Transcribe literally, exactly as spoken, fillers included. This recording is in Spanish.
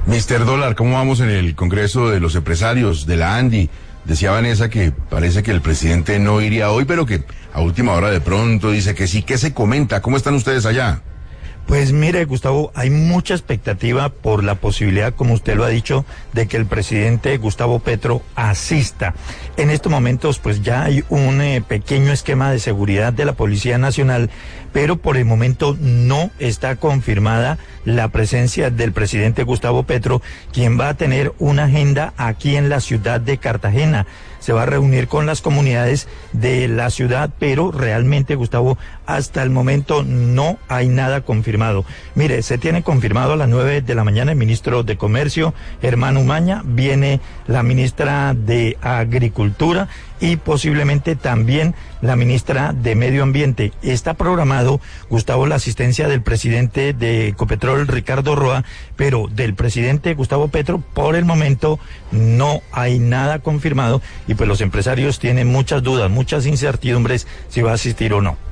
mister Dólar, ¿cómo vamos en el Congreso de los Empresarios de la ANDI? Decía Vanessa que parece que el presidente no iría hoy, pero que a última hora de pronto dice que sí. ¿Qué se comenta? ¿Cómo están ustedes allá? Pues mire, Gustavo, hay mucha expectativa por la posibilidad, como usted lo ha dicho, de que el presidente Gustavo Petro asista. En estos momentos, pues ya hay un eh, pequeño esquema de seguridad de la Policía Nacional, pero por el momento no está confirmada la presencia del presidente Gustavo Petro, quien va a tener una agenda aquí en la ciudad de Cartagena. Se va a reunir con las comunidades de la ciudad, pero realmente, Gustavo, hasta el momento no hay nada confirmado. Mire, se tiene confirmado a las nueve de la mañana el ministro de Comercio, Germán Umaña, viene la ministra de Agricultura y posiblemente también la ministra de Medio Ambiente. Está programado, Gustavo, la asistencia del presidente de Ecopetrol, Ricardo Roa, pero del presidente Gustavo Petro, por el momento no hay nada confirmado y pues los empresarios tienen muchas dudas, muchas incertidumbres si va a asistir o no.